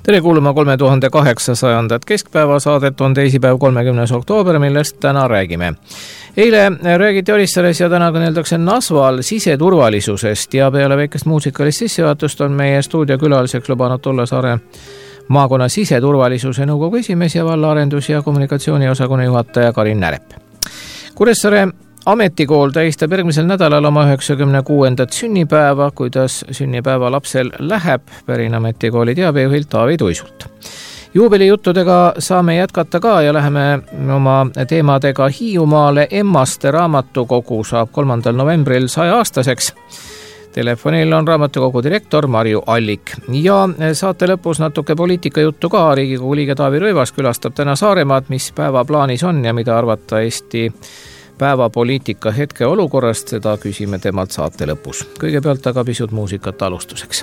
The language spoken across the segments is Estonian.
Tere kuulama 3800. keskpäeva saadet on teisipäev 30. oktoober, millest täna räägime. Eile räägiti Orissares ja täna kõneldakse Nasval siseturvalisusest ja peale väikest muusikalist sissejuhatust on meie stuudiokülaliseks lubanud tulla Saare maakonna siseturvalisuse nõukogu esimees ja valla arendus- ja kommunikatsiooniosakonna juhataja Karin Närep. Kuressaare ametikool tähistab järgmisel nädalal oma 96. sünnipäeva. Kuidas sünnipäeva lapsel läheb, pärin ametikooli teabejuhilt Taavi Tuisult. Juubelijuttudega saame jätkata ka ja läheme oma teemadega Hiiumaale. Emmaste raamatukogu saab 3. novembril 100-aastaseks. Telefonil on raamatukogu direktor Marju Allik ja saate lõpus natuke poliitikajuttu ka. Riigikogu liige Taavi Rõivas külastab täna Saaremaad, mis päeva plaanis on ja mida arvata Eesti päevapoliitika hetke olukorrast, seda küsime temalt saate lõpus. Kõigepealt aga pisut muusikat alustuseks.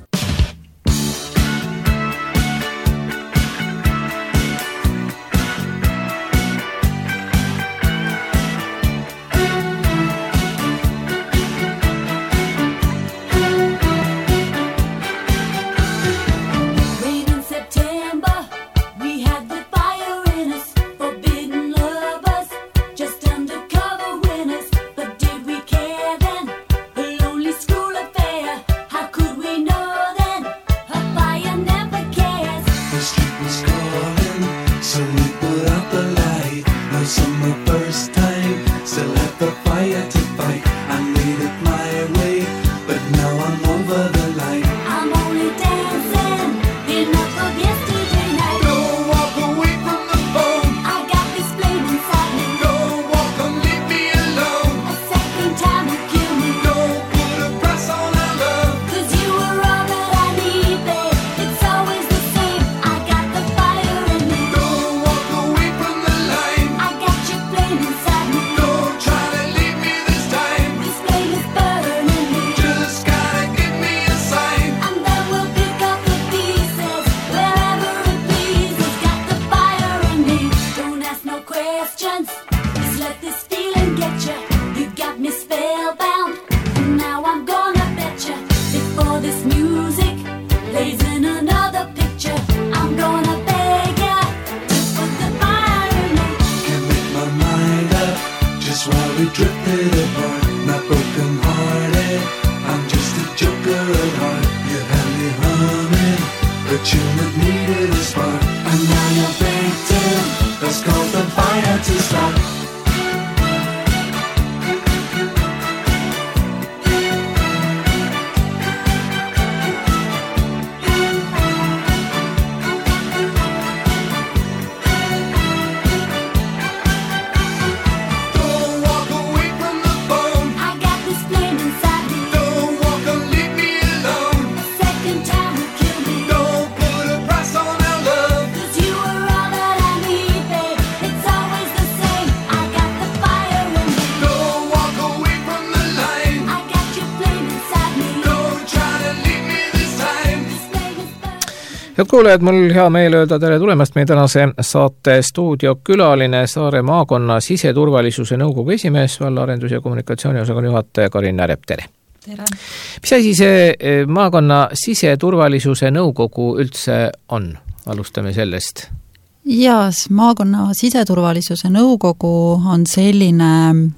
Head kuulajad, mul hea meel öelda tere tulemast meie tänase saate stuudiokülaline Saare maakonna siseturvalisuse nõukogu esimees, valla arendus- ja kommunikatsiooniosakonna juhataja Karin Närep, tere! Tere! Mis asi see maakonna siseturvalisuse nõukogu üldse on? Alustame sellest. Jaas, maakonna siseturvalisuse nõukogu on selline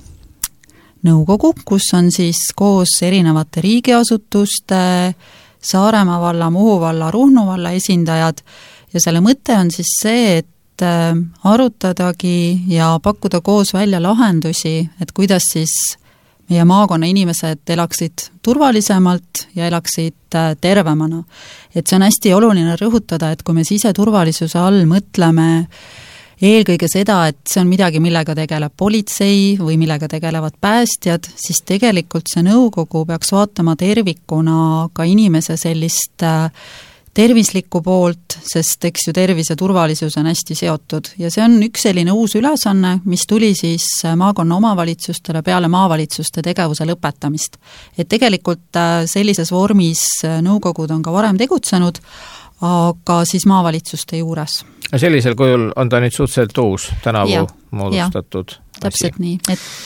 nõukogu, kus on siis koos erinevate riigiasutuste, Saaremaa valla, Muhu valla, Ruhnu valla esindajad ja selle mõte on siis see, et arutadagi ja pakkuda koos välja lahendusi, et kuidas siis meie maakonna inimesed elaksid turvalisemalt ja elaksid tervemana. Et see on hästi oluline rõhutada, et kui me siseturvalisuse all mõtleme eelkõige seda, et see on midagi, millega tegeleb politsei või millega tegelevad päästjad, siis tegelikult see nõukogu peaks vaatama tervikuna ka inimese sellist tervislikku poolt, sest eks ju tervis ja turvalisus on hästi seotud ja see on üks selline uus ülesanne, mis tuli siis maakonna omavalitsustele peale maavalitsuste tegevuse lõpetamist. Et tegelikult sellises vormis nõukogud on ka varem tegutsenud, aga siis maavalitsuste juures. Sellisel kujul on ta nüüd suhteliselt uus tänavu moodustatud asi. Täpselt nii.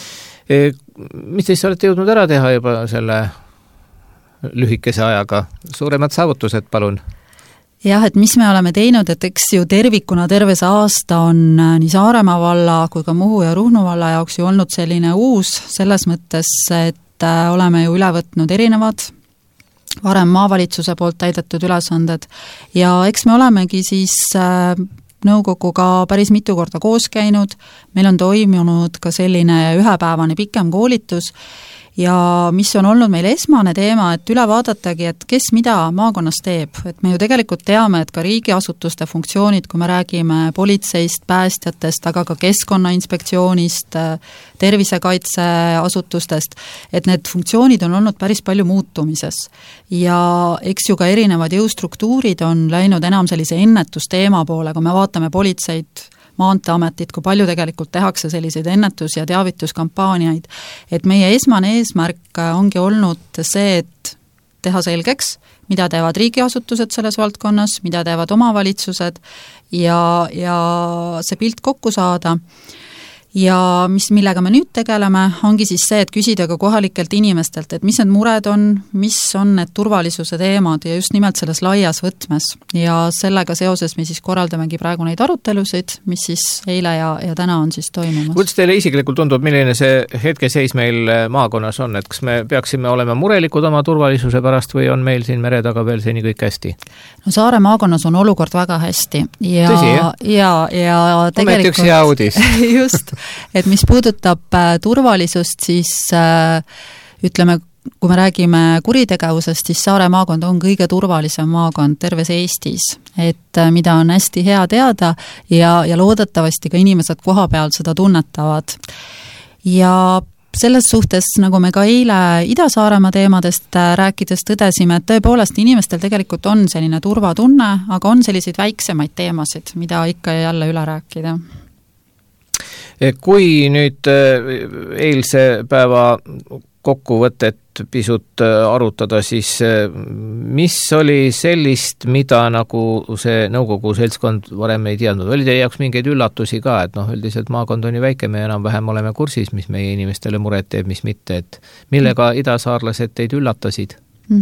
Mis teist olete jõudnud ära teha juba selle lühikese ajaga? Suuremad saavutused, palun? Jah, et mis me oleme teinud, et eks ju tervikuna terve see aasta on nii Saaremaa valla kui ka Muhu ja Ruhnu valla jaoks ju olnud selline uus selles mõttes, et oleme ju üle võtnud erinevad varem maavalitsuse poolt täidetud ülesanded ja eks me olemegi siis nõukoguga päris mitu korda koos käinud, meil on toimunud ka selline ühepäevane pikem koolitus ja mis on olnud meil esmane teema, et üle vaadatagi, et kes mida maakonnas teeb. Et me ju tegelikult teame, et ka riigiasutuste funktsioonid, kui me räägime politseist, päästjatest, aga ka keskkonnainspektsioonist, tervisekaitseasutustest, et need funktsioonid on olnud päris palju muutumises. Ja eks ju ka erinevad jõustruktuurid on läinud enam sellise ennetusteema poole, kui me vaatame politseid, Maanteeametit, kui palju tegelikult tehakse selliseid ennetus- ja teavituskampaaniaid. Et meie esmane eesmärk ongi olnud see, et teha selgeks, mida teevad riigiasutused selles valdkonnas, mida teevad omavalitsused ja see pilt kokku saada. Ja millega me nüüd tegeleme, ongi siis see, et küsida ka kohalikelt inimestelt, et mis need mured on, mis on need turvalisuse teemad ja just nimelt selles laias võtmes. Ja sellega seoses me siis korraldamegi praegu neid arutelusid, mis siis eile ja täna on siis toimumas. Kuidas teile isiklikult tundub, milline see hetkeseis meil maakonnas on, et kas me peaksime olema murelikud oma turvalisuse pärast või on meil siin mere taga veel seni kõik hästi? No Saare maakonnas on olukord väga hästi ja, tõsi, ja tegelikult üks hea uudis. Just, et mis puudutab turvalisust, siis ütleme, kui me räägime kuritegevusest, siis Saare maakond on kõige turvalisem maakond terves Eestis, et mida on hästi hea teada ja loodetavasti ka inimesed koha peal seda tunnetavad. Ja selles suhtes, nagu me ka eile Ida-Saaremaa teemadest rääkides tõdesime, et tõepoolest inimestel tegelikult on selline turvatunne, aga on selliseid väiksemaid teemasid, mida ikka ja jälle üle rääkida. Kui nüüd eilse päeva kokkuvõtet pisut arutada, siis mis oli sellist, mida nagu see nõukogu seltskond varem ei teadnud? Oli teie jaoks mingeid üllatusi ka, et üldiselt maakond on ju väike, me enam-vähem oleme kursis, mis meie inimestele muret teeb, mis mitte, et millega idasaarlased teid üllatasid?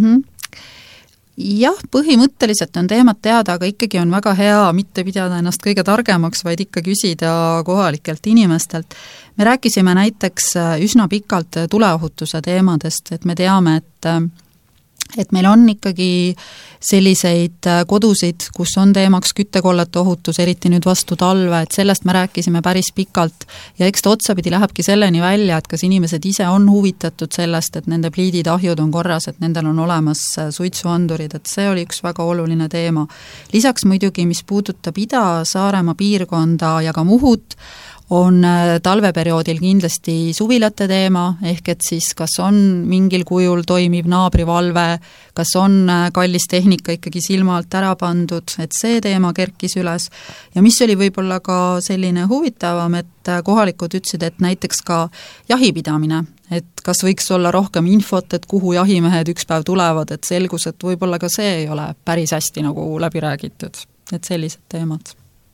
Jah, põhimõtteliselt on teemat teada, aga ikkagi on väga hea mitte pidada ennast kõige targemaks, vaid ikka küsida kohalikelt inimestelt. Me rääkisime näiteks üsna pikalt tuleohutuse teemadest, et me teame, et meil on ikkagi selliseid kodusid, kus on teemaks küttekollete ohutus, eriti nüüd vastu talve, et sellest me rääkisime päris pikalt ja eks ta otsapidi lähebki selleni välja, et kas inimesed ise on huvitatud sellest, et nende pliiditahjud on korras, et nendel on olemas suitsuandurid, et see oli üks väga oluline teema. Lisaks muidugi, mis puudutab Ida-Saaremaa piirkonda ja ka Muhut, on talveperioodil kindlasti suvilate teema, ehk et siis kas on mingil kujul toimiv naabrivalve, kas on kallis tehnika ikkagi silma alt ära pandud, et see teema kerkis üles. Ja mis oli võib-olla ka selline huvitavam, et kohalikud ütlesid, et näiteks ka jahipidamine, et kas võiks olla rohkem infot, et kuhu jahimehed üks päev tulevad, et selgus, et võib-olla ka see ei ole päris hästi nagu läbi räägitud, et sellised teemad.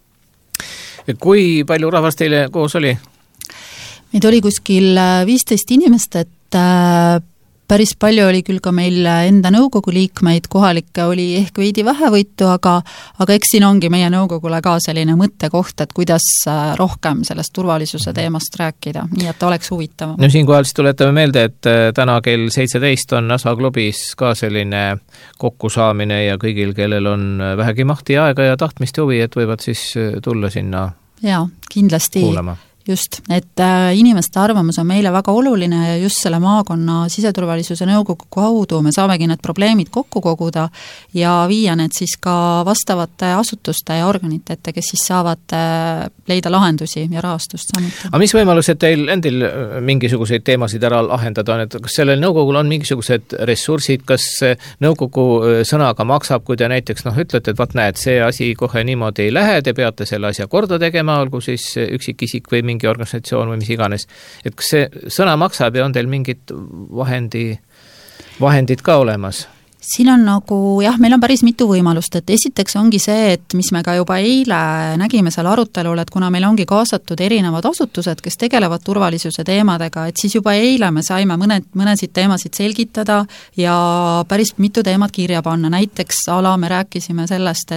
Kui palju rahvast teile koos oli? Meid oli kuskil 15 inimest, et päris palju oli küll ka meil enda nõukogu liikmeid, kohalikke oli ehk veidi vähevõitu, aga eks siin ongi meie nõukogule ka selline mõttekoht, et kuidas rohkem sellest turvalisuse teemast rääkida, nii et oleks huvitavam. No siinkohal siis tuletame meelde, et täna kell 17 on Nasva klubis ka selline kokkusaamine ja kõigil, kellel on vähegi mahti aega ja tahtmist ja huvi, et võivad siis tulla sinna jaa, kindlasti kuulama. Just, et inimeste arvamus on meile väga oluline ja just selle maakonna siseturvalisuse nõukogu kaudu me saamegi need probleemid kokku koguda ja viia need siis ka vastavate asutuste ja organite ette, kes siis saavad leida lahendusi ja rahastust samuti. Aga mis võimalused teil endil mingisuguseid teemasid ära lahendada on, et kas sellel nõukogul on mingisugused ressursid, kas nõukogu sõnaga maksab, kui te näiteks ütlete, et näed, see asi kohe niimoodi ei lähe, te peate selle asja korda tegema, olgu siis üksikisik või mingi organisatsioon või mis iganes. Et kas see sõna maksab ja on teil mingid vahendid ka olemas? Siin on nagu, jah, meil on päris mitu võimalust, et esiteks ongi see, et mis me ka juba eile nägime seal arutelul, et kuna meil ongi kaasatud erinevad asutused, kes tegelevad turvalisuse teemadega, et siis juba eile me saime mõnesid teemasid selgitada ja päris mitu teemat kirja panna, näiteks me rääkisime sellest,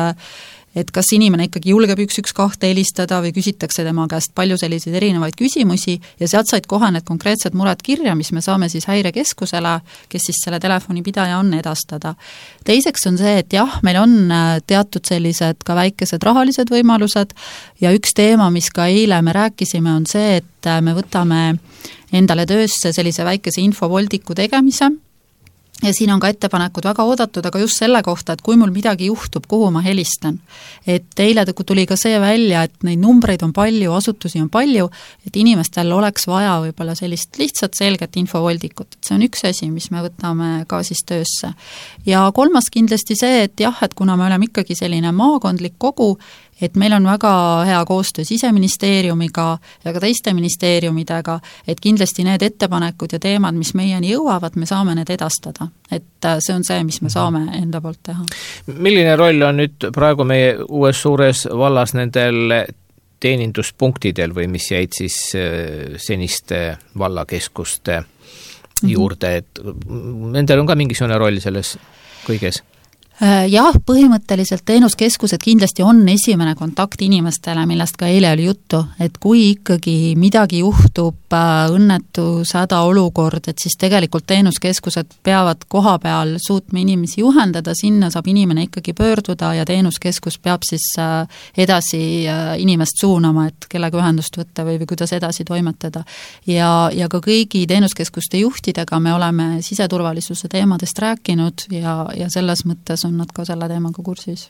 et kas inimene ikkagi julgeb 112 helistada või küsitakse tema käest palju selliseid erinevaid küsimusi ja sealt said kohe need konkreetsed mured kirja, mis me saame siis häirekeskusele, kes siis selle telefonipidaja on, edastada. Teiseks on see, et jah, meil on teatud sellised ka väikesed rahalised võimalused ja üks teema, mis ka eile me rääkisime, on see, et me võtame endale töösse sellise väikese infovoldiku tegemise. Ja siin on ka ettepanekud väga oodatud, aga just selle kohta, et kui mul midagi juhtub, kuhu ma helistan. Et eile tuli ka see välja, et neid numbreid on palju, asutusi on palju, et inimestel oleks vaja võib-olla sellist lihtsalt selget infovoldikut. Et see on üks asi, mis me võtame ka siis töösse. Ja kolmas kindlasti see, et jah, et kuna me oleme ikkagi selline maakondlik kogu, et meil on väga hea koostöö Siseministeeriumiga ja ka teiste ministeeriumidega, et kindlasti need ettepanekud ja teemad, mis meieni jõuavad, me saame need edastada. Et see on see, mis me saame enda poolt teha. Milline roll on nüüd praegu meie uues suures vallas nendel teeninduspunktidel või mis jäid siis seniste vallakeskuste juurde, et nendel on ka mingisugune roll selles kõiges? Jah, põhimõtteliselt teenuskeskused kindlasti on esimene kontakt inimestele, millest ka eile oli juttu, et kui ikkagi midagi juhtub, õnnetus, hädaolukord, et siis tegelikult teenuskeskused peavad koha peal suutma inimesi juhendada, sinna saab inimene ikkagi pöörduda ja teenuskeskus peab siis edasi inimest suunama, et kellega ühendust võtta või kuidas edasi toimetada. Ja ka kõigi teenuskeskuste juhtidega me oleme siseturvalisuse teemadest rääkinud ja selles mõttes on nad ka selle teemaga kursis.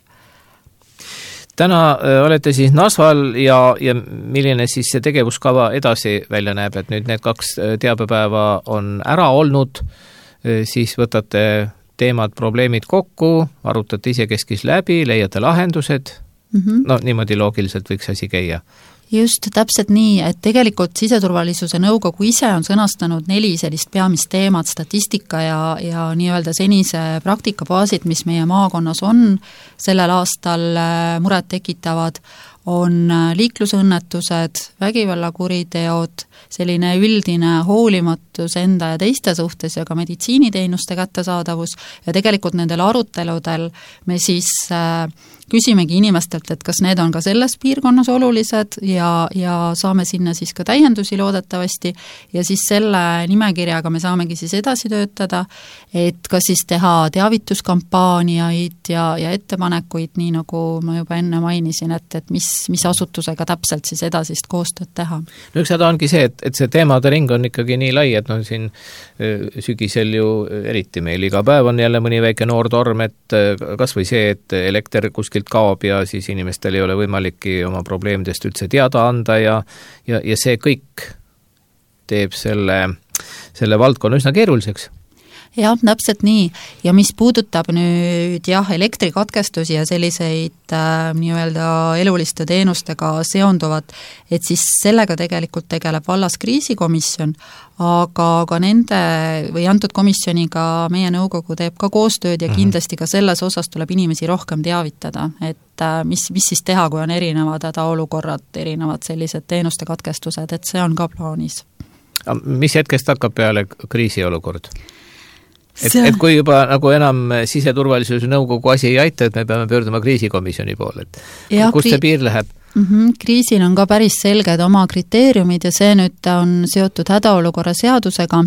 Täna olete siis Nasval ja milline siis see tegevuskava edasi välja näeb, et nüüd need 2 teabepäeva on ära olnud, siis võtate teemad, probleemid kokku, arutate isekeskis läbi, leiate lahendused, no niimoodi loogiliselt võiks asi käia. Just, täpselt nii, et tegelikult Siseturvalisuse nõukogu ise on sõnastanud 4 sellist peamist teemat, statistika ja nii-öelda senise praktikabaasid, mis meie maakonnas on sellel aastal muret tekitavad, on liiklusõnnetused, vägivallakuriteod, selline üldine hoolimatus enda ja teiste suhtes ja ka meditsiiniteenuste kättesaadavus ja tegelikult nendel aruteludel me siis küsimegi inimestelt, et kas need on ka selles piirkonnas olulised ja saame sinna siis ka täiendusi loodetavasti ja siis selle nimekirjaga me saamegi siis edasi töötada, et kas siis teha teavituskampaaniaid ja ettepanekuid, nii nagu ma juba enne mainisin, et mis asutusega täpselt siis edasist koostööd teha. No üks häda ongi see, et see teemade ring on ikkagi nii lai, et siin sügisel ju eriti meil iga päev on jälle mõni väike noor torm, et kas või see, et elekter kuskilt kaob ja siis inimestel ei ole võimaliki oma probleemidest üldse teada anda ja see kõik teeb selle valdkonna üsna keeruliseks. Jah, täpselt nii. Ja mis puudutab nüüd elektrikatkestusi ja selliseid nii-öelda eluliste teenustega seonduvat, et siis sellega tegelikult tegeleb vallas kriisikomisjon, aga nende või antud komisjoniga meie nõukogu teeb ka koostööd ja kindlasti ka selles osas tuleb inimesi rohkem teavitada, et mis siis teha, kui on erinevad hädaolukorrad, erinevad sellised teenuste katkestused, et see on ka plaanis. Mis hetkest hakkab peale kriisiolukord? Et kui juba nagu enam siseturvalisuse nõukogu asi ei aita, et me peame pöörduma kriisikomisjoni poole, et kust see piir läheb? Kriisil on ka päris selged oma kriteeriumid ja see nüüd on seotud hädaolukorra seadusega,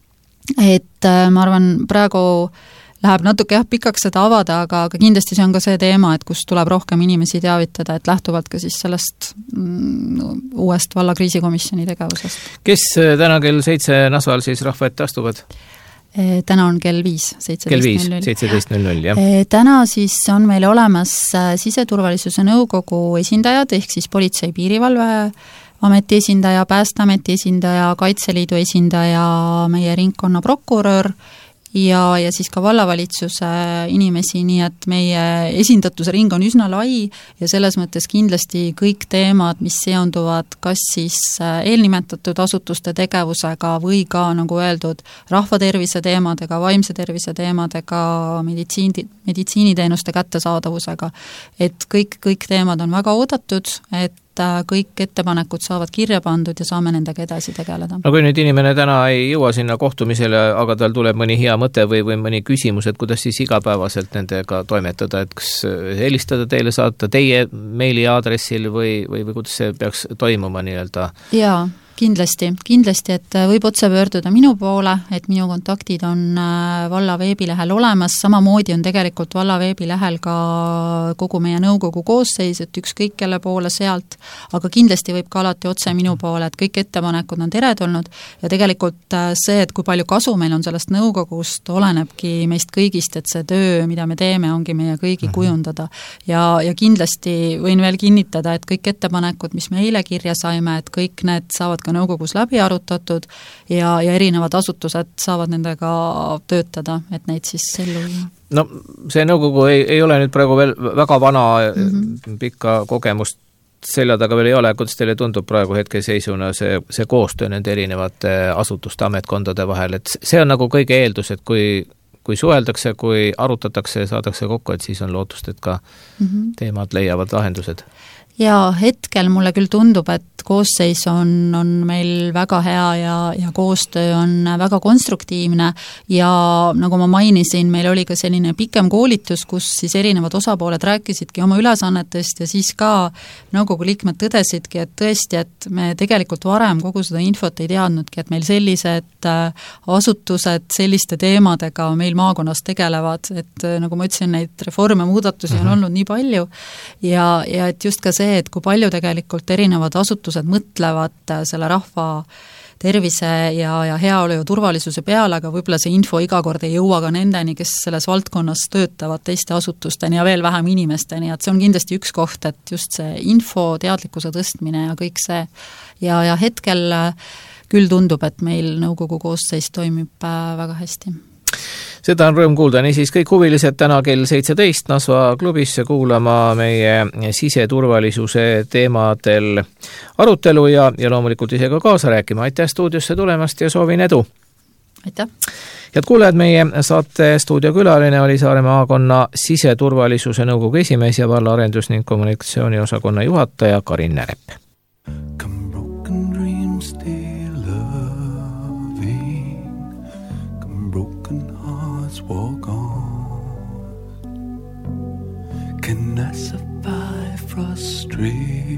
et ma arvan, praegu läheb natuke pikaks seda avada, aga kindlasti see on ka see teema, et kus tuleb rohkem inimesi teavitada, et lähtuvalt ka siis sellest uuest valla kriisikomisjoni tegevusest. Kes täna kell 7 Nasval siis rahva ette astuvad? Täna on kell 5, 17.00, jah. Täna siis on meil olemas siseturvalisuse nõukogu esindajad, ehk siis Politsei- Piirivalve ameti esindaja, Päästeameti esindaja, Kaitseliidu esindaja, meie ringkonna prokurör ja siis ka vallavalitsuse inimesi, nii et meie esindatuse ring on üsna lai ja selles mõttes kindlasti kõik teemad, mis seonduvad kas siis eelnimetatud asutuste tegevusega või ka, nagu öeldud, rahvatervise teemadega, vaimse tervise teemadega, meditsiiniteenuste kättesaadavusega. Et kõik teemad on väga oodatud, et kõik ettepanekud saavad kirja pandud ja saame nendega edasi tegeleda. No kui nüüd inimene täna ei jõua sinna kohtumisele, aga tal tuleb mõni hea mõte või mõni küsimus, et kuidas siis igapäevaselt nendega toimetada, et kas helistada teile, saata teie meili aadressil või kuidas see peaks toimuma nii-öelda? Jaa. Kindlasti, et võib otse pöörduda minu poole, et minu kontaktid on valla veebilehel olemas, samamoodi on tegelikult valla veebilehel ka kogu meie nõukogu koosseis, et ükskõik kelle poole sealt, aga kindlasti võib ka alati otse minu poole, et kõik ettepanekud on teretulnud ja tegelikult see, et kui palju kasu meil on sellest nõukogust, olenebki meist kõigist, et see töö, mida me teeme, ongi meie kõigi kujundada ja kindlasti võin veel kinnitada, et kõik ettepanekud, mis me eile kirja saime, et kõik need saavad ka nõukogus läbi arutatud ja erinevad asutused saavad nendega töötada, et neid siis ellu viia. No see nõukogu ei ole nüüd praegu veel väga vana pikka kogemust selja taga veel ei ole, kuidas teile tundub praegu hetkeseisuna see koostöö nende erinevate asutuste ametkondade vahel, et see on nagu kõige eeldus, et kui suheldakse, kui arutatakse ja saadakse kokku, et siis on lootust, et ka teemad leiavad lahendused. Ja hetkel mulle küll tundub, et koosseis on meil väga hea ja koostöö on väga konstruktiivne ja nagu ma mainisin, meil oli ka selline pikem koolitus, kus siis erinevad osapooled rääkisidki oma ülesannetest ja siis ka nõukogu liikmed tõdesidki, et tõesti, et me tegelikult varem kogu seda infot ei teadnudki, et meil sellised asutused selliste teemadega meil maakonnas tegelevad, et nagu ma ütlesin, neid reforme, muudatusi on olnud nii palju ja et just ka see, et kui palju tegelikult erinevad asutused mõtlevad selle rahva tervise ja heaolu ja turvalisuse peale, aga võib-olla see info iga kord ei jõua ka nendeni, kes selles valdkonnas töötavad teiste asutusteni ja veel vähem inimesteni, et see on kindlasti üks koht, et just see info, teadlikkuse tõstmine ja kõik see ja hetkel küll tundub, et meil nõukogu koosseis toimib väga hästi. Seda on rõõm kuulda, niisiis kõik huvilised täna kell 17 Nasva klubisse kuulama meie siseturvalisuse teemadel arutelu ja loomulikult ise ka kaasa rääkima. Aitäh stuudiosse tulemast ja soovin edu! Aitäh! Head kuulajad, meie saate stuudiokülaline oli Saaremaa maakonna siseturvalisuse nõukogu esimees ja valla arendus- ning kommunikatsiooni osakonna juhataja Karin Närep. Walk on. Can I survive frustration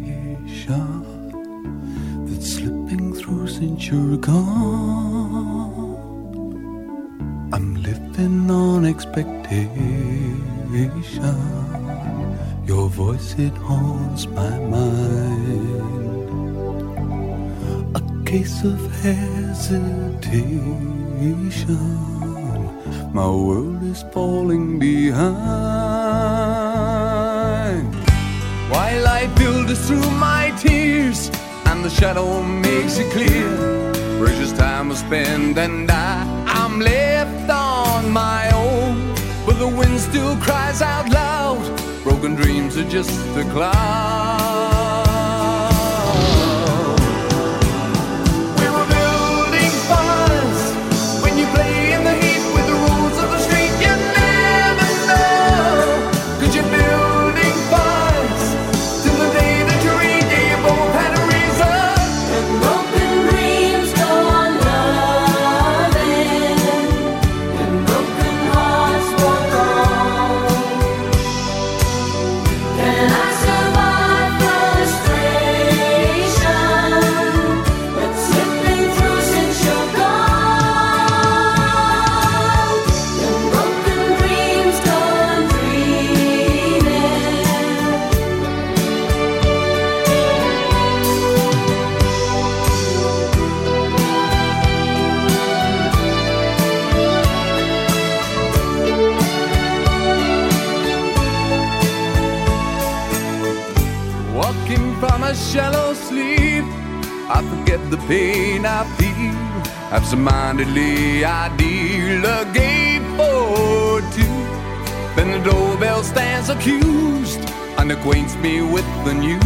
that's slipping through since you're gone? I'm living on expectation. Your voice, it haunts my mind. A case of hesitation. My world is falling behind. While I filters through my tears and the shadow makes it clear, precious time was spent and I'm left on my own. But the wind still cries out loud, broken dreams are just a cloud. We were building fires when you play in the heat. Shallow sleep, I forget the pain I feel. Absent-mindedly I deal a game or two. Then the doorbell stands accused and acquaints me with the news.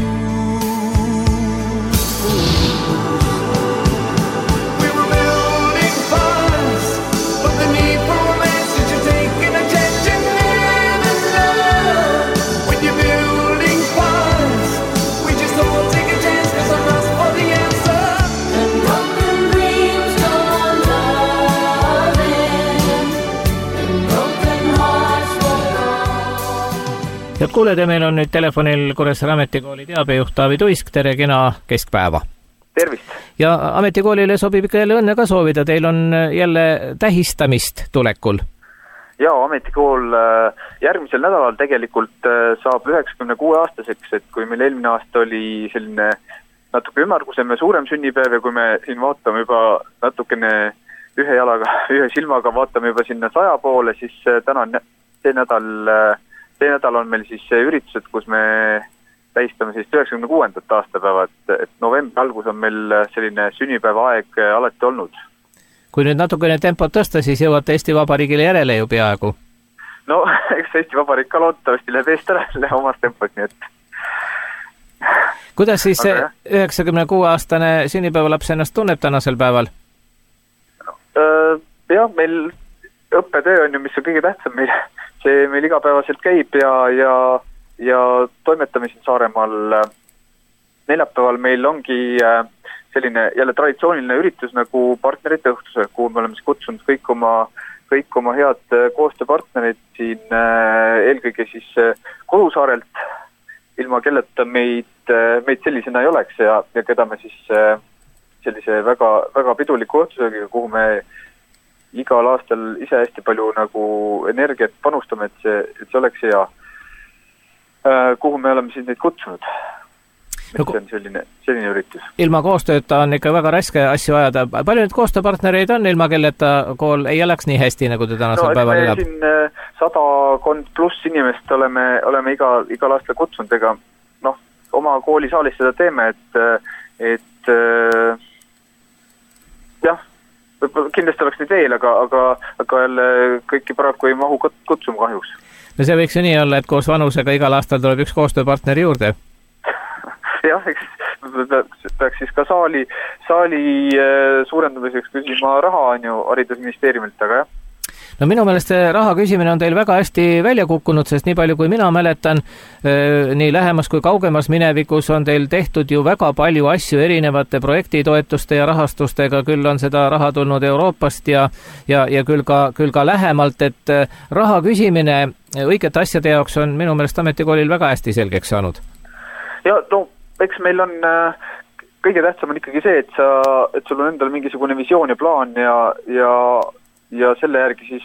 We were building fires, but the need for romance is just taking attention near the love. When you're building fires, we just all take a chance cause I'm lost for the answer. And broken dreams go on loving, and broken hearts will go. Head kuuled, ja meil on nüüd telefonil Kuressaare Ametikooli teabejuht Taavi Tuisk, tere, kena keskpäeva! Tervist! Ja Ametikoolile sobib ikka jälle õnne ka soovida, teil on jälle tähistamist tulekul. Jaa, Ametikool järgmisel nädalal tegelikult saab 96-aastaseks, et kui meil eelmine aasta oli selline natuke ümmargusem ja suurem sünnipäev ja kui me siin vaatame juba natukene ühe silmaga vaatame juba sinna 100 poole, siis täna on see nädal on meil siis üritused, kus me tähistame siis 96. aastapäeva, et novembri algus on meil selline sünnipäeva aeg alati olnud. Kui nüüd natukene tempot tõsta, siis jõuate Eesti Vabariigile järele ju peaaegu. No, eks Eesti Vabariik ka loodetavasti läheb eest ära omas tempos, nii et... Kuidas siis see 96-aastane sünnipäevalaps ennast tunneb tänasel päeval? Jah, meil õppetöö on ju, mis on kõige tähtsam meil. See meil igapäevaselt käib ja toimetame siin Saaremaal. Neljapäeval meil ongi selline jälle traditsiooniline üritus nagu partnerite õhtuse, kuhu me oleme kutsunud kõik oma head koostööpartnerid siin eelkõige siis Kodusaarelt, ilma kelleta meid sellisena ei oleks ja keda me siis sellise väga, väga piduliku õhtusöögiga, kuhu me igal aastal ise hästi palju nagu energiat panustame, et see oleks hea. Kuhu me oleme siis neid kutsunud. See on selline üritus. Ilma koostööta on ikka väga raske asju ajada. Palju nüüd koostööpartnereid on, ilma kelleta kool ei elaks nii hästi, nagu te tänasel päeval elab? Me siin 100 pluss inimest oleme igal aastal kutsunud, ega oma koolisaalis seda teeme, et jah, kindlasti oleks neid veel, aga jälle kõiki paraku ei mahu kutsuma kahjuks. No see võiks ju nii olla, et koos vanusega igal aastal tuleb üks koostööpartner juurde. Jah, eks peaks siis ka saali suurendamiseks küsima raha on ju haridusministeeriumilt, aga jah. No minu meelest see raha küsimine on teil väga hästi välja kukkunud, sest nii palju kui mina mäletan, nii lähemas kui kaugemas minevikus on teil tehtud ju väga palju asju erinevate projektitoetuste ja rahastustega, küll on seda raha tulnud Euroopast ja küll ka lähemalt, et raha küsimine õigete asjade jaoks on minu meelest Ametikoolil väga hästi selgeks saanud. Ja no, eks meil on kõige tähtsam on ikkagi see, et sul on endal mingisugune visioon ja plaan ja selle järgi siis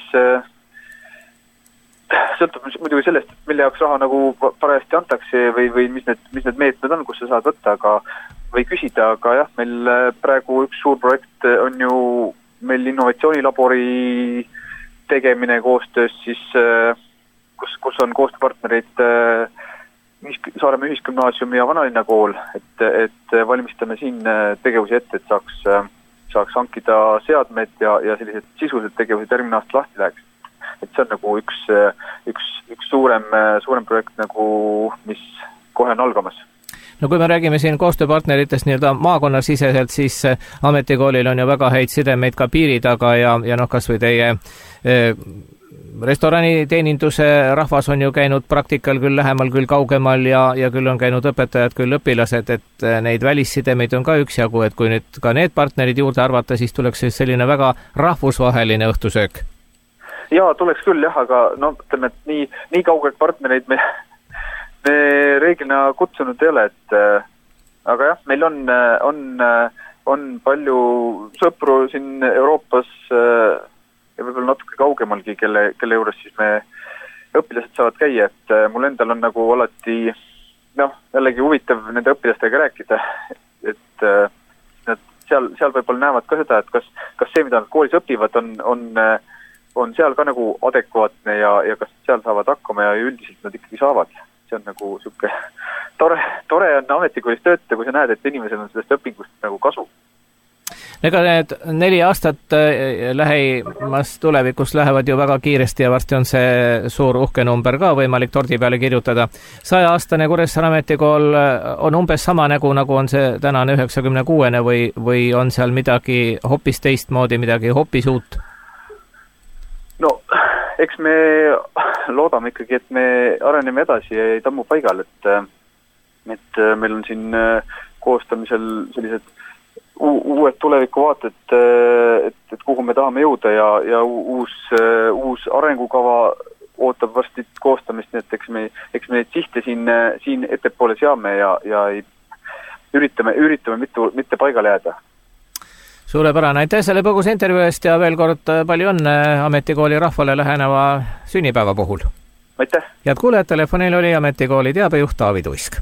sõltub muidugi sellest, mille jaoks raha nagu parajasti antakse või mis need meetmed on, kus sa saad võtta, või küsida, aga jah, meil praegu üks suur projekt on ju meil innovatsioonilabori tegemine koostöös siis, kus on koostööpartnerid Saaremaa Ühisgümnaasiumi ja Vanalinna kool, et valmistame siin tegevusi ette, et saaks hankida seadmed ja sellised sisulised tegevused järgmine aasta lahti läheks. Et see on nagu üks suurem projekt, nagu, mis kohe on algamas. No kui me räägime siin koostööpartneritest nii-öelda maakonnasiseselt, siis Ametikoolil on ju väga häid sidemeid ka piiri taga ja kas või teie restoraniteeninduse rahvas on ju käinud praktikal küll lähemal, küll kaugemal ja küll on käinud õpetajad, küll õpilased, et neid välissidemeid on ka üksjagu, et kui nüüd ka need partnerid juurde arvata, siis tuleks selline väga rahvusvaheline õhtusöök. Jaa, tuleks küll jah, aga ütleme, et nii kaugelt partnereid me reeglina kutsunud ei ole, et aga jah, meil on palju sõpru siin Euroopas ja võib-olla natuke kaugemalgi, kelle juures siis me õpilased saavad käia, et mul endal on nagu alati jällegi huvitav nende õpilastega rääkida, et nad seal võib-olla näevad ka seda, et kas see, mida nad koolis õpivad, on seal ka nagu adekvaatne ja kas seal saavad hakkama ja üldiselt nad ikkagi saavad. See on nagu siuke tore on Ametikoolis töötada, kui sa näed, et inimesel on sellest õpingust nagu kasu. Ega need 4 aastat lähimas tulevikus lähevad ju väga kiiresti ja varsti on see suur uhke number ka võimalik tordi peale kirjutada. 100-aastane Kuressaare Ametikool on umbes sama nägu, nagu on see tänane 96-ne või on seal midagi hoopis teistmoodi, midagi hoopis uut? No, eks me loodame ikkagi, et me areneme edasi ja ei tammu paigal, et meil on siin koostamisel sellised uued tulevikuvaated, et kuhu me tahame jõuda ja uus arengukava ootab varsti koostamist, nii et eks me neid sihte siin ettepoole seame ja üritame mitte paigale jääda. Suurepärane, aitäh selle põgus intervjuu eest ja veel kord palju õnne Ametikooli rahvale läheneva sünnipäeva puhul. Aitäh! Head kuulejad, telefonil oli Ametikooli teabejuht Taavi Tuisk.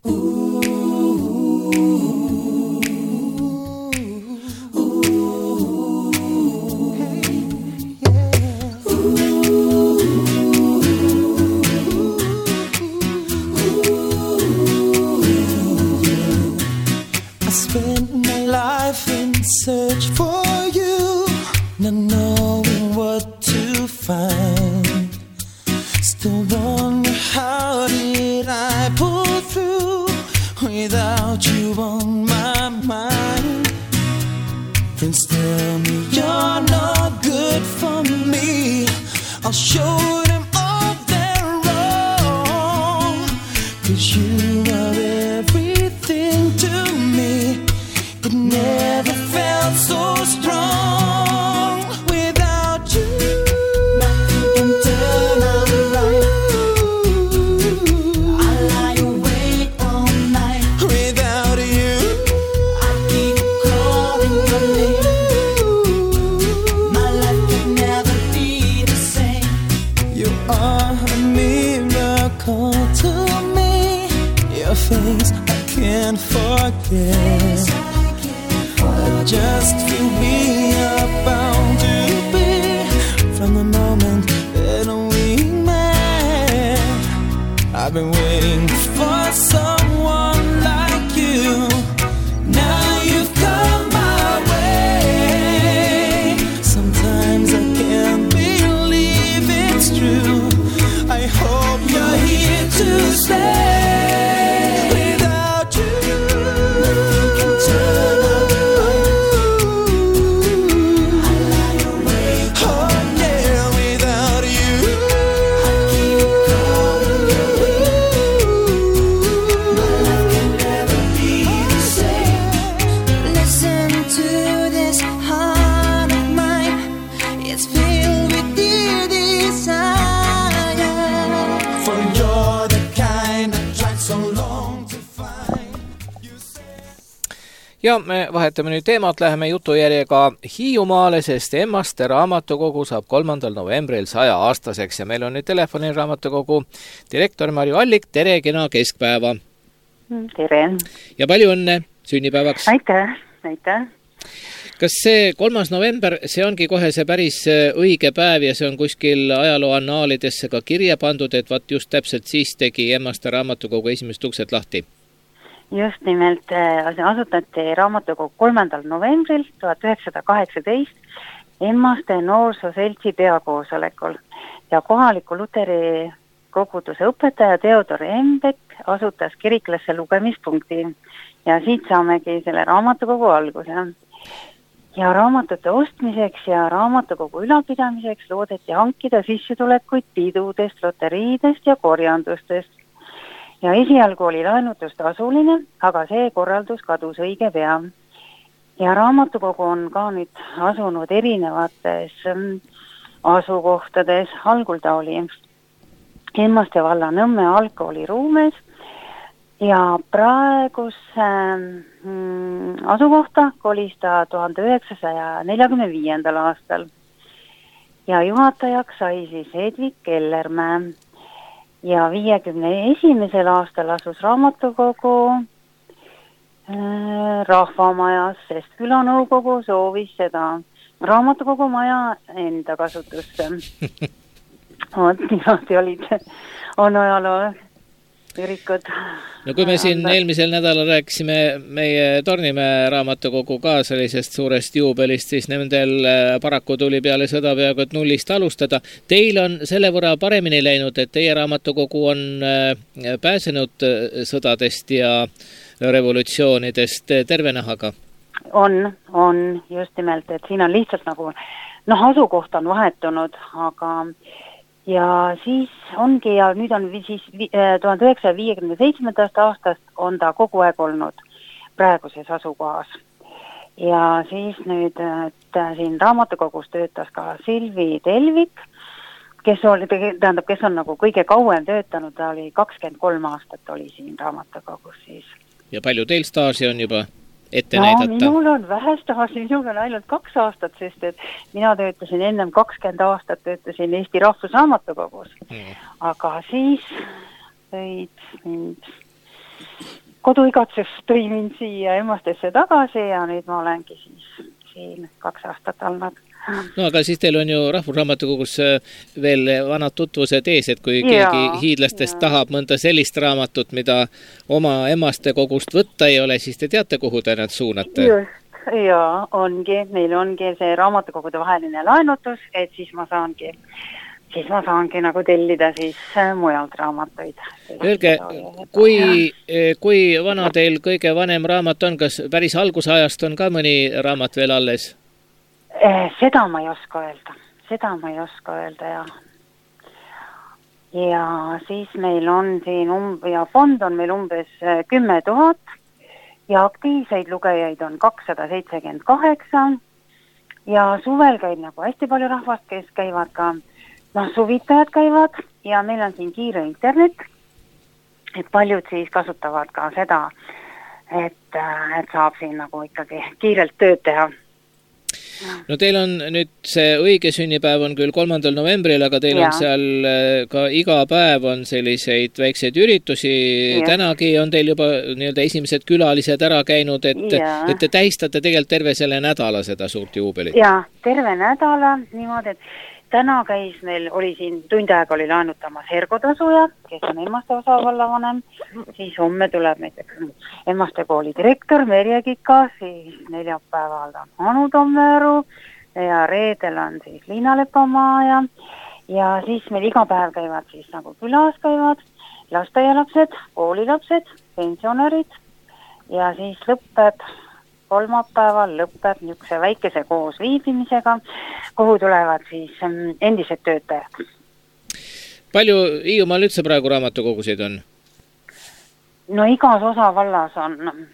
Search for you, not knowing what to find. Still wonder how did I pull through without you on my mind. Friends tell me you're not good for me. I'll show them all they're wrong, 'cause you are everything to me. It never felt so strong without you. Nothing can turn out right. I lie awake all night without you. I keep calling your name. My life can never be the same. You are a miracle to me. Your face I can't forget. Just who we are bound to be from the moment that we met. I've been waiting for someone like you. Now you've come my way. Sometimes I can't believe it's true. I hope you're here to stay. Ja me vahetame nüüd teemat, läheme jutujärjega Hiiumaale, sest Emmaste raamatukogu saab 3. novembril 100-aastaseks ja meil on nüüd telefonil raamatukogu direktor Marju Allik. Tere, kena keskpäeva! Tere! Ja palju õnne sünnipäevaks! Aitäh! Kas see 3. november, see ongi kohe see päris õige päev ja see on kuskil ajaloo annaalidesse ka kirja pandud, et vaat just täpselt siis tegi Emmaste raamatukogu esimest uksed lahti? Just nimelt asutati raamatukogu 3. novembril 1918 Emmaste noorsooseltsi peakoosolekul ja kohaliku luteri koguduse õpetaja Theodor Embek asutas kiriklasse lugemispunkti ja siit saamegi selle raamatukogu alguse. Ja raamatute ostmiseks ja raamatukogu ülalpidamiseks loodeti hankida sissetulekuid pidudest, loteriidest ja korjandustest. Ja esialgu oli laenutus tasuline, aga see korraldus kadus õige pea. Ja raamatukogu on ka nüüd asunud erinevates asukohtades. Algul ta oli Emmaste valla Nõmme algkooli ruumes ja praeguse asukohta kolis ta 1945. aastal. Ja juhatajaks sai siis Hedvig Kellermäe. Ja 51. aastal asus raamatukogu rahvamajas, sest külanõukogu soovis seda raamatukogu maja enda kasutusse. Niimoodi on ajaloo ürikud. No kui me siin eelmisel nädalal rääkisime meie Tornimäe raamatukogu ka sellisest suurest juubelist, siis nendel paraku tuli peale sõda peaaegu et nullist alustada. Teil on selle võrra paremini läinud, et teie raamatukogu on pääsenud sõdadest ja revolutsioonidest terve nahaga? On just nimelt, et siin on lihtsalt nagu, asukoht on vahetunud, aga ja siis ongi ja nüüd on siis 1957. aastast on ta kogu aeg olnud praeguses asukohas. Ja siis nüüd, et siin raamatukogus töötas ka Silvi Telvik, kes on nagu kõige kauem töötanud, ta oli 23 aastat oli siin raamatukogus siis. Ja palju teil staaži on juba ette näidata? Minul on vähe staaži, minul on ainult 2 aastat, sest et mina töötasin ennem 20 aastat, töötasin Eesti Rahvusraamatukogus. Aga siis koduigatsus tõi mind siia Emmastesse tagasi ja nüüd ma olengi siis siin 2 aastat olnud. No aga siis teil on ju Rahvusraamatukogus veel vanad tutvused ees, et kui keegi hiidlastest tahab mõnda sellist raamatut, mida oma Emmaste kogust võtta ei ole, siis te teate, kuhu te nad suunate? Just, ja ongi, meil ongi see raamatukogude vaheline laenutus, et siis ma saangi nagu tellida siis mujalt raamatuid. Öelge, kui vana teil kõige vanem raamat on, kas päris algusajast on ka mõni raamat veel alles? Seda ma ei oska öelda, jah. Ja siis meil on siin fond on meil umbes 10 000 ja aktiivseid lugejaid on 278 ja suvel käib nagu hästi palju rahvast, kes käivad ka, suvitajad käivad ja meil on siin kiire internet, et paljud siis kasutavad ka seda, et saab siin nagu ikkagi kiirelt tööd teha. No teil on nüüd see õige sünnipäev on küll 3. novembril, aga teil on seal ka iga päev on selliseid väikseid üritusi. Tänagi on teil juba nii-öelda esimesed külalised ära käinud, et te tähistate tegelikult terve selle nädala seda suurt juubelit. Ja, terve nädala niimoodi, et täna käis meil, oli siin tund aega oli laenutamas Hergo Tasuja, kes on Emmaste osavallavanem, siis homme tuleb näiteks Emmaste kooli direktor Merje Kika, siis neljapäeval on Anu Tommeru ja reedel on siis Liina Lepamaa ja siis meil iga päev käivad siis nagu külas käivad lasteaialapsed, koolilapsed, pensionärid ja siis kolmapäeval lõpeb niisuguse väikese koos viibimisega, kuhu tulevad siis endised töötajad. Palju Hiiumaal üldse praegu raamatukogusid on? No igas osavallas on,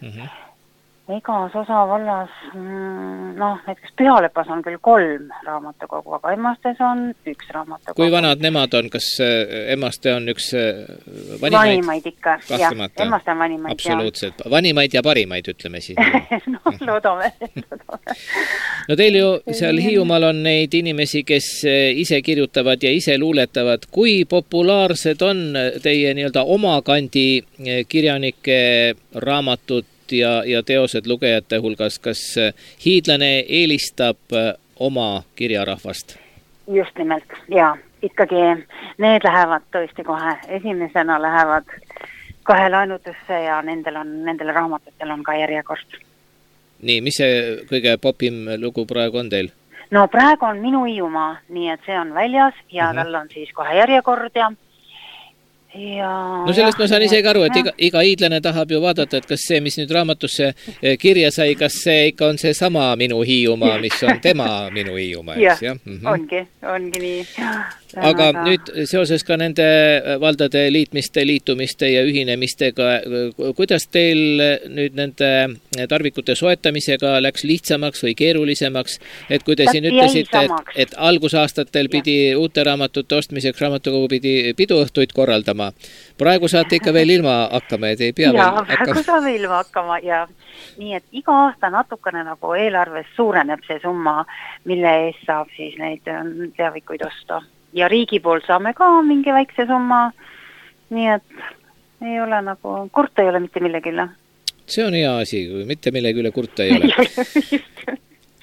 näiteks Pühalepas on küll 3 raamatukogu, aga Emmastes on 1 raamatukogu. Kui vanad nemad on? Kas Emmaste on üks vanimaid ikka, jah, Emmaste on vanimaid. Absoluutselt, vanimaid ja parimaid, ütleme siis. No, loodame. No teil ju seal Hiiumaal on neid inimesi, kes ise kirjutavad ja ise luuletavad. Kui populaarsed on teie nii-öelda oma kandi kirjanike raamatud ja teosed lugejate hulgas, kas hiidlane eelistab oma kirjarahvast? Just nimelt, jaa. Ikkagi need lähevad tõesti kohe. Esimesena lähevad kohe laenutusse ja nendele raamatutel on ka järjekord. Nii, mis see kõige popim lugu praegu on teil? No praegu on Minu Hiiumaa, nii et see on väljas ja tal on siis kohe järjekord ja no sellest ma saan isegi aru, et iga hiidlane tahab ju vaadata, et kas see, mis nüüd raamatusse kirja sai, kas see ikka on see sama Minu Hiiumaa, mis on tema Minu Hiiumaa, eks? Ongi nii. Aga nüüd seoses ka nende valdade liitumiste ja ühinemistega, kuidas teil nüüd nende tarvikute soetamisega läks lihtsamaks või keerulisemaks, et kui te siin ütlesite, et algusaastatel pidi uute raamatute ostmiseks raamatukogu pidi piduõhtuid korraldama, praegu saate ikka veel ilma hakkama, et ei pea veel hakkama. Praegu saame ilma hakkama ja nii, et iga aasta natukene nagu eelarves suureneb see summa, mille eest saab siis neid teavikuid osta. Ja riigi poolt saame ka mingi väikse summa, nii et ei ole nagu, kurta ei ole mitte millegile. See on hea asi, kui mitte millegi üle kurta ei ole.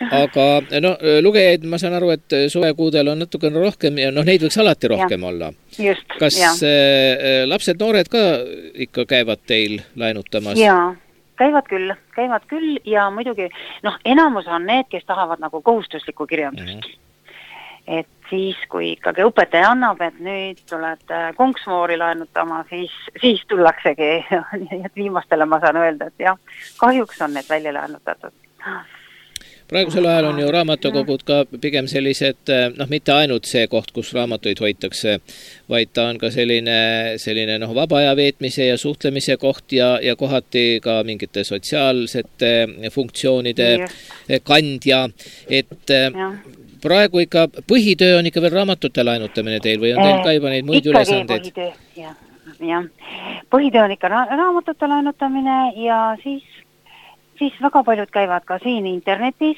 aga lugejaid ma saan aru, et suvekuudel on natukene rohkem ja neid võiks alati rohkem olla. Just, kas lapsed, noored ka ikka käivad teil laenutamas? Jaa, käivad küll ja muidugi, enamus on need, kes tahavad nagu kohustuslikku kirjandust. Et siis, kui ikkagi õpetaja annab, et nüüd tuled Konksmoori laenutama, siis tullaksegi. Et viimastele ma saan öelda, et jah, kahjuks on need välja laenutatud. Praegusel ajal on ju raamatukogud ka pigem sellised, mitte ainult see koht, kus raamatuid hoitakse, vaid ta on ka selline vaba aja veetmise ja suhtlemise koht ja kohati ka mingite sotsiaalsete funktsioonide kandja, et praegu ikka põhitöö on ikka veel raamatute laenutamine teil või on teil ka juba neid muid ülesandeid? Põhitöö on ikka raamatute laenutamine ja siis väga paljud käivad ka siin internetis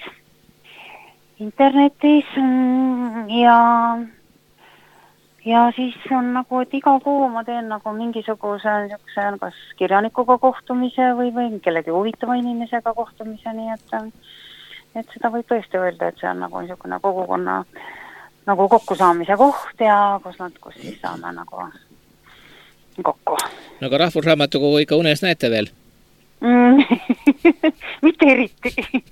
ja siis on nagu, et iga kuu ma teen nagu mingisuguse kas kirjanikuga kohtumise või kellegi huvitava inimesega kohtumise, nii et seda võib tõesti öelda, et see on nagu niisugune kogukonna nagu kokkusaamise koht ja kus siis saame nagu kokku. No aga Rahvusraamatukogu ikka unes näete veel? Mitte eriti.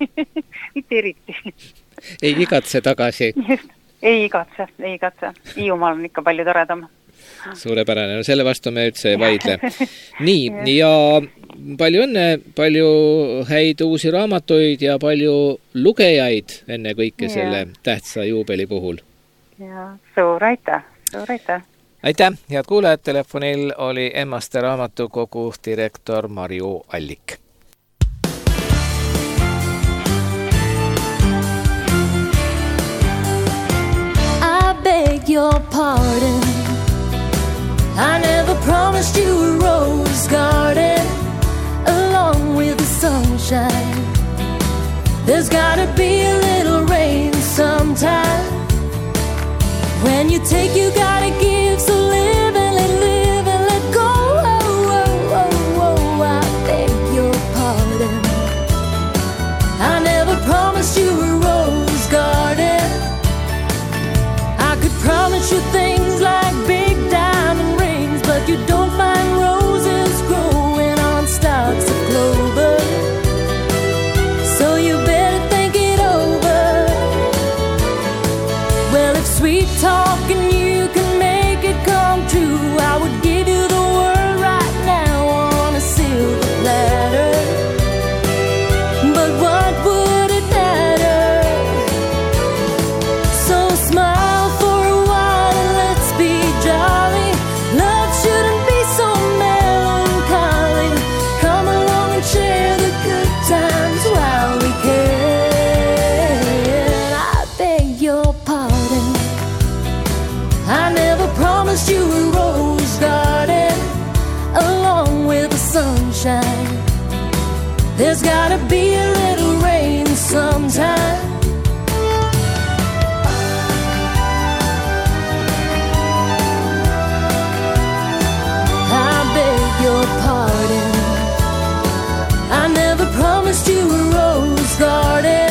Ei igatse tagasi? Ei igatse. Hiiumaal on ikka palju toredam. Suurepärane, selle vastu me üldse ei vaidle. Nii, ja palju õnne, palju häid uusi raamatuid ja palju lugejaid enne kõike selle tähtsa juubeli puhul. Ja, suur aitäh. Aitäh, head kuulajad, telefonil oli Emmaste raamatukogu direktor Marju Allik. I beg your pardon, I never promised you a rose garden along with the sunshine. There's gotta be a little rain sometime. When you take, you gotta give, so live and let go. I beg your pardon, I never promised you a rose garden. I could promise you things like big diamond rings, but you don't find roses growing on stalks of clover. So you better think it over. Well, if sweet talking you can make it come true, I would give you the world right now on a silver platter. But what would it matter? So smile for a while and let's be jolly. Love shouldn't be so melancholy. Come along and share the good times while we can. I beg your pardon, I never promised you a rose garden along with the sunshine. There's gotta be a little rain sometime. I beg your pardon, I never promised you a rose garden.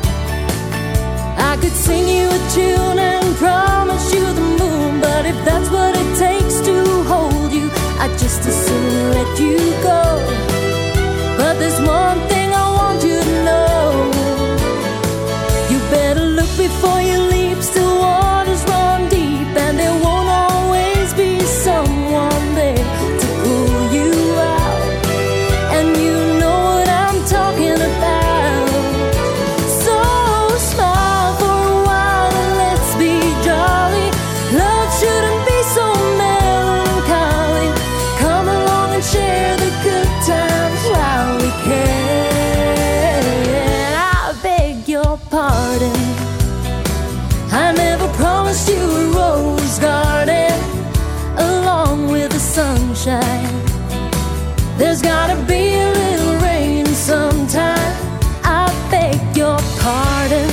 I could sing you a tune and promise you the moon, but if that's what it takes to hold you, I'd just as soon let you go. But there's one thing I want you to know, you better look before you leap. Still waters run deep, and there won't always be someone there to pull you out. And you know what I'm talking about. So smile for a while and let's be jolly. Love shouldn't be so melancholy. Come along and share the good times while we can. I beg your pardon, I never promised you a rose garden along with the sunshine. There's gotta be a little rain sometime. I beg your pardon.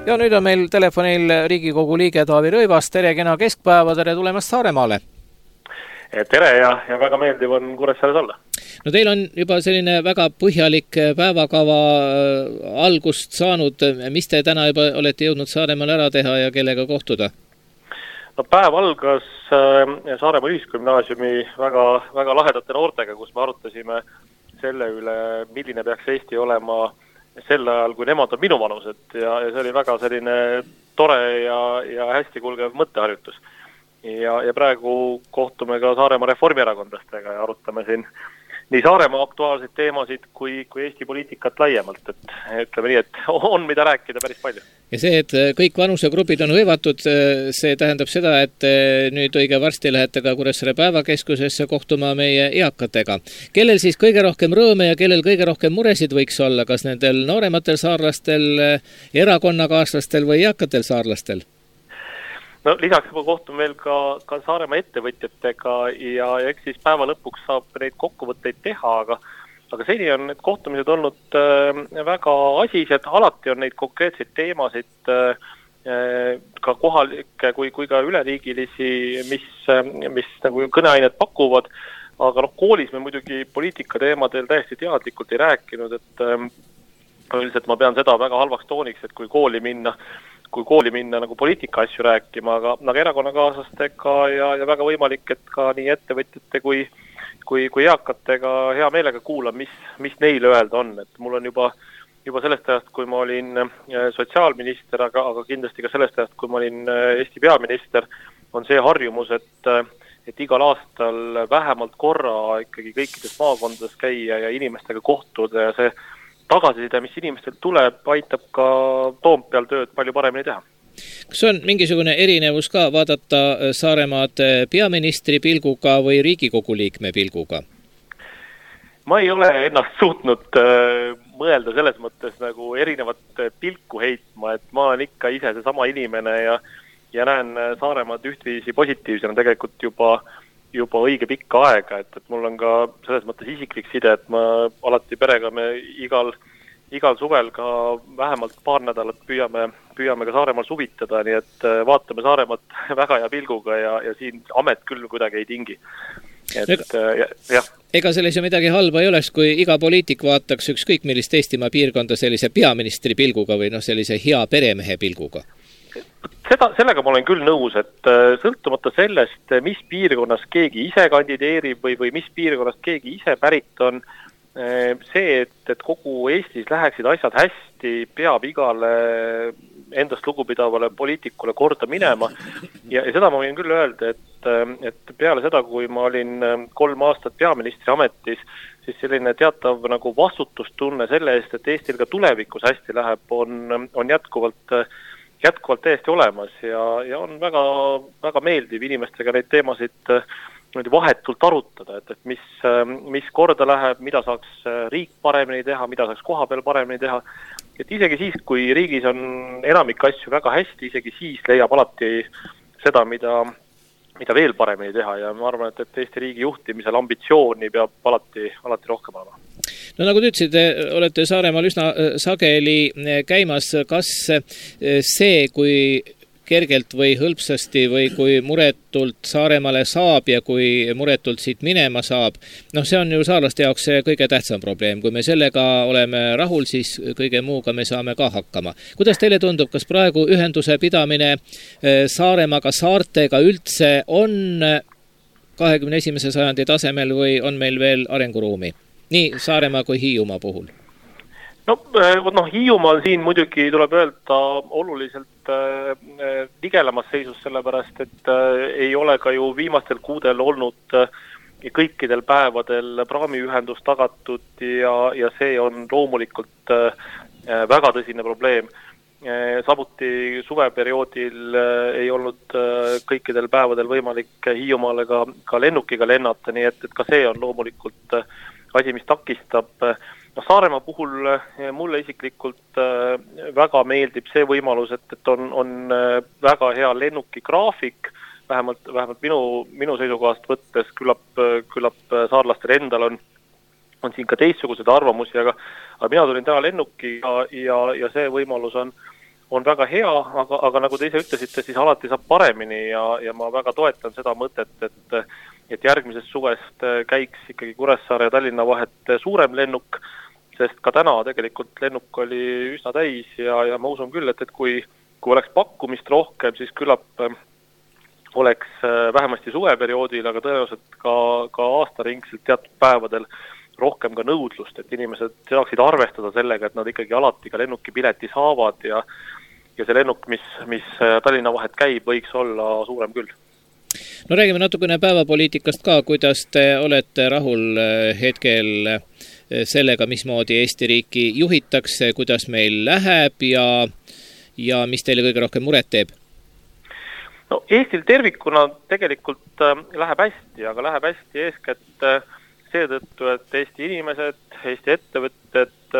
Ja nüüd on meil telefonil Riigikogu liige Taavi Rõivas, tere kena keskpäeva, tere tulemast Saaremaale! Tere ja väga meeldiv on Kuressaares olla. No teil on juba selline väga põhjalik päevakava algust saanud, mis te täna juba olete jõudnud Saaremaal ära teha ja kellega kohtuda? No päev algas Saaremaa Ühisgümnaasiumi väga lahedate noortega, kus me arutasime selle üle, milline peaks Eesti olema sel ajal, kui nemad on minu vanused ja see oli väga selline tore ja hästi kulgev mõtteharjutus. Ja praegu kohtume ka Saaremaa reformierakondlastega ja arutame siin nii Saaremaa aktuaalseid teemasid kui Eesti poliitikat laiemalt, et ütleme nii, et on mida rääkida päris palju. Ja see, et kõik vanusegrupid on hõivatud, see tähendab seda, et nüüd õige varsti lähete ka Kuressaare päevakeskusesse kohtuma meie eakatega. Kellel siis kõige rohkem rõõme ja kellel kõige rohkem muresid võiks olla, kas nendel noorematel saarlastel, erakonnakaaslastel või eakatel saarlastel? No lisaks kohtun veel ka Saaremaa ettevõtjatega ja eks siis päeva lõpuks saab neid kokkuvõtteid teha, aga seni on need kohtumised olnud väga asised, alati on neid konkreetseid teemasid ka kohalikke kui ka üleriigilisi, mis nagu kõneainet pakuvad, aga koolis me muidugi poliitika teemadel täiesti teadlikult ei rääkinud, et üldiselt ma pean seda väga halvaks tooniks, et kui kooli minna nagu poliitika asju rääkima, aga erakonnakaaslastega ja väga võimalik, et ka nii ettevõtjate kui eakatega hea meelega kuulan, mis neile öelda on. Et mul on juba sellest ajast, kui ma olin sotsiaalminister, aga kindlasti ka sellest ajast, kui ma olin Eesti peaminister, on see harjumus, et igal aastal vähemalt korra ikkagi kõikides maakondades käia ja inimestega kohtuda ja see tagasiside, mis inimestel tuleb, aitab ka Toompeal tööd palju paremini teha. Kas on mingisugune erinevus ka vaadata Saaremaad peaministri pilguga või Riigikogu liikme pilguga? Ma ei ole ennast suutnud mõelda selles mõttes nagu erinevat pilku heitma, et ma olen ikka ise seesama inimene ja näen Saaremaad ühtviisi positiivsena tegelikult juba õige pikka aega, et mul on ka selles mõttes isiklik side, et ma alati perega me igal suvel ka vähemalt paar nädalat püüame ka Saaremaal suvitada, nii et vaatame Saaremaad väga hea pilguga ja siin amet küll kuidagi ei tingi. Ega selles ju midagi halba ei oleks, kui iga poliitik vaataks ükskõik millist Eestimaa piirkonda sellise peaministri pilguga või sellise hea peremehe pilguga. Sellega ma olen küll nõus, et sõltumata sellest, mis piirkonnas keegi ise kandideerib või mis piirkonnast keegi ise pärit on, see, et kogu Eestis läheksid asjad hästi, peab igale endast lugupidavale poliitikule korda minema ja seda ma võin küll öelda, et peale seda, kui ma olin 3 aastat peaministri ametis, siis selline teatav nagu vastutustunne selle eest, et Eestil ka tulevikus hästi läheb, on jätkuvalt täiesti olemas ja on väga meeldiv inimestega neid teemasid vahetult arutada, et mis korda läheb, mida saaks riik paremini teha, mida saaks kohapeal paremini teha. Et isegi siis, kui riigis on enamik asju väga hästi, isegi siis leiab alati seda, mida veel paremini teha ja ma arvan, et Eesti riigi juhtimisel ambitsiooni peab alati rohkem olema. No nagu te ütlesid, olete Saaremaal üsna sageli käimas, kas see, kui kergelt või hõlpsasti või kui muretult Saaremaale saab ja kui muretult siit minema saab, see on ju saarlaste jaoks see kõige tähtsam probleem. Kui me sellega oleme rahul, siis kõige muuga me saame ka hakkama. Kuidas teile tundub, kas praegu ühenduse pidamine Saaremaaga, saartega üldse on 21. sajandi tasemel või on meil veel arenguruumi? Nii Saaremaa kui Hiiumaa puhul? Hiiumaa siin muidugi tuleb öelda oluliselt nigelamas seisus, sellepärast, et ei ole ka ju viimastel kuudel olnud kõikidel päevadel praamiühendus tagatud ja see on loomulikult väga tõsine probleem. Samuti suveperioodil ei olnud kõikidel päevadel võimalik Hiiumaale ka lennukiga lennata, nii et ka see on loomulikult asi, mis takistab. Saaremaa puhul mulle isiklikult väga meeldib see võimalus, et on väga hea lennukigraafik, vähemalt minu seisukohast võttes, küllap saarlastel endal on siin ka teistsuguseid arvamusi, aga mina tulin täna lennukiga ja see võimalus on on väga hea, aga nagu te ise ütlesite, siis alati saab paremini ja ma väga toetan seda mõtet, et järgmisest suvest käiks ikkagi Kuressaare ja Tallinna vahet suurem lennuk, sest ka täna tegelikult lennuk oli üsna täis ja ma usun küll, et kui oleks pakkumist rohkem, siis küllap oleks vähemasti suveperioodil, aga tõenäoliselt ka aastaringselt teatud päevadel rohkem ka nõudlust, et inimesed saaksid arvestada sellega, et nad ikkagi alati ka lennukipileti saavad ja see lennuk, mis Tallinna vahet käib, võiks olla suurem küll. No räägime natukene päevapoliitikast ka, kuidas te olete rahul hetkel sellega, mismoodi Eesti riiki juhitakse, kuidas meil läheb ja mis teile kõige rohkem muret teeb? No Eestil tervikuna tegelikult läheb hästi, aga läheb hästi eeskätt seetõttu, et Eesti inimesed, Eesti ettevõtted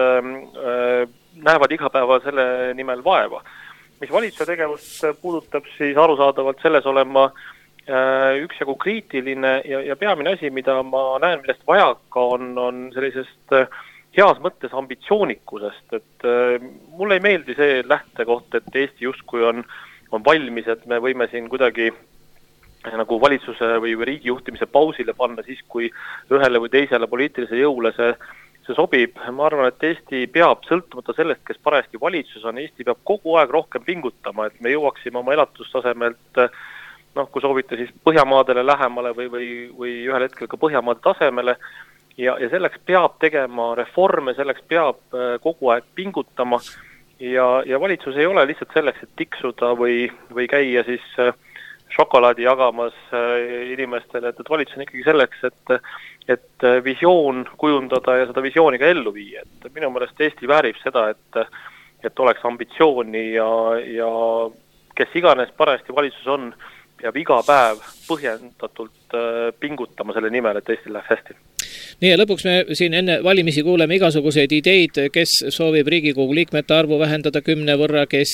näevad iga päeva selle nimel vaeva. Mis valitsuse tegevust puudutab, siis arusaadavalt selles olema üksjagu kriitiline ja peamine asi, mida ma näen, millest vajaka on sellisest heas mõttes ambitsioonikusest, et mulle ei meeldi see lähtekoht, et Eesti justkui on valmis, et me võime siin kuidagi nagu valitsuse või riigi juhtimise pausile panna siis, kui ühele või teisele poliitilise jõule see sobib. Ma arvan, et Eesti peab sõltumata sellest, kes parajasti valitsus on, Eesti peab kogu aeg rohkem pingutama, et me jõuaksime oma elatustasemelt, kui soovite siis Põhjamaadele lähemale või ühel hetkel ka Põhjamaade tasemele ja selleks peab tegema reforme, selleks peab kogu aeg pingutama ja valitsus ei ole lihtsalt selleks, et tiksuda või käia siis šokolaadi jagamas inimestele, et valitsus on ikkagi selleks, et visioon kujundada ja seda visiooni ka ellu viia. Et minu meelest Eesti väärib seda, et oleks ambitsiooni ja kes iganes parajasti valitsus on, peab iga päev põhjendatult pingutama selle nimel, et Eestil läheks hästi. Nii ja lõpuks me siin enne valimisi kuuleme igasuguseid ideid, kes soovib Riigikogu liikmete arvu vähendada 10 võrra, kes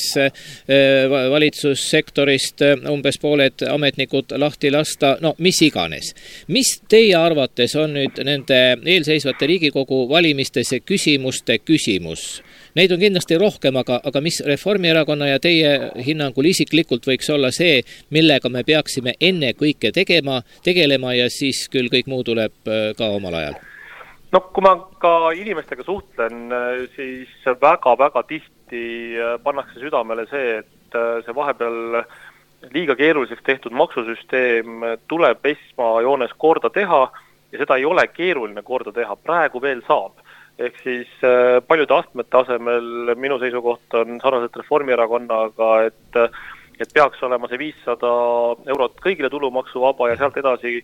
valitsussektorist umbes pooled ametnikud lahti lasta, no mis iganes. Mis teie arvates on nüüd nende eelseisvate Riigikogu valimiste see küsimuste küsimus? Neid on kindlasti rohkem, aga mis Reformierakonna ja teie hinnangul isiklikult võiks olla see, millega me peaksime enne kõike tegelema ja siis küll kõik muu tuleb ka omal ajal? No kui ma ka inimestega suhtlen, siis väga-väga tihti pannakse südamele see, et see vahepeal liiga keeruliseks tehtud maksusüsteem tuleb esmajoones korda teha ja seda ei ole keeruline korda teha, praegu veel saab. Ehk siis paljude astmete asemel minu seisukoht on sarnaselt Reformierakonnaga, et peaks olema see 500 eurot kõigile tulumaksuvaba ja sealt edasi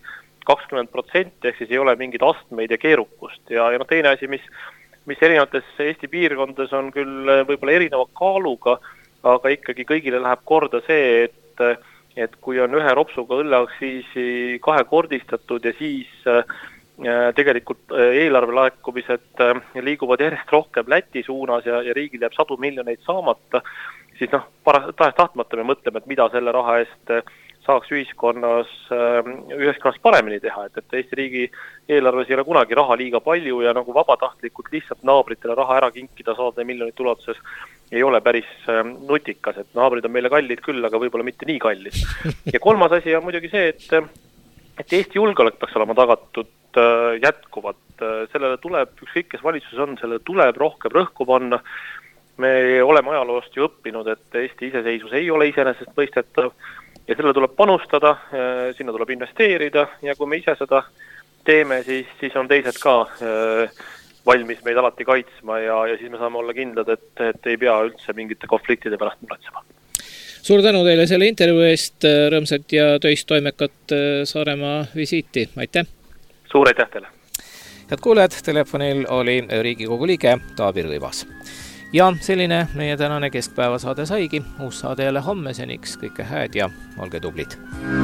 20%, ehk siis ei ole mingid astmeid ja keerukust. Ja teine asi, mis erinevates Eesti piirkondades on küll võib-olla erineva kaaluga, aga ikkagi kõigile läheb korda see, et kui on ühe ropsuga õlleaktsiisi kahekordistatud ja siis tegelikult eelarvelaekumised liiguvad järjest rohkem Läti suunas ja riigil jääb 100 miljoneid saamata, siis tahes tahtmata me mõtleme, et mida selle raha eest saaks ühiskonnas paremini teha, et Eesti riigi eelarves ei ole kunagi raha liiga palju ja nagu vabatahtlikult lihtsalt naabritele raha ära kinkida 100 miljonit ulatuses ei ole päris nutikas, et naabrid on meile kallid küll, aga võib-olla mitte nii kallid. Ja kolmas asi on muidugi see, et Eesti julgeolek peaks olema tagatud jätkuvat. Sellele tuleb, ükskõik kes valitsus on, sellele tuleb rohkem rõhku panna. Me oleme ajaloost ju õppinud, et Eesti iseseisvus ei ole iseenesest mõistetav ja sellele tuleb panustada, sinna tuleb investeerida ja kui me ise seda teeme, siis on teised ka valmis meid alati kaitsma ja siis me saame olla kindlad, et ei pea üldse mingite konfliktide pärast muretsema. Suur tänu teile selle intervjuu eest, rõõmsat ja töist toimekat Saaremaa visiiti, aitäh! Suur aitäh teile! Head kuulajad, telefonil oli Riigikogu liige Taavi Rõivas. Ja selline meie tänane keskpäevasaade saigi. Uus saade jälle homme, seniks kõike hääd ja olge tublid!